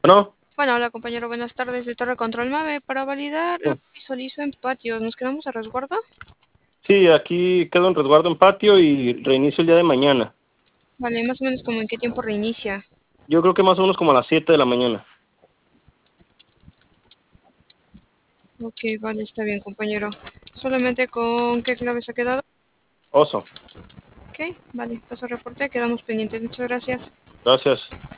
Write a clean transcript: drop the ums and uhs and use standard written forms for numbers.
Bueno, Bueno, hola compañero, buenas tardes de Torre Control Mave. Para validar, sí, visualizo en patios. ¿Nos quedamos a resguardo? sí, aquí quedo en resguardo en patio y reinicio el día de mañana. Vale, más o menos como en qué tiempo reinicia. Yo creo que más o menos como a las 7 de la mañana. Ok, vale, está bien compañero. ¿Solamente con qué clave se ha quedado? Oso, Ok, vale, paso reporte, quedamos pendientes. Muchas gracias. gracias.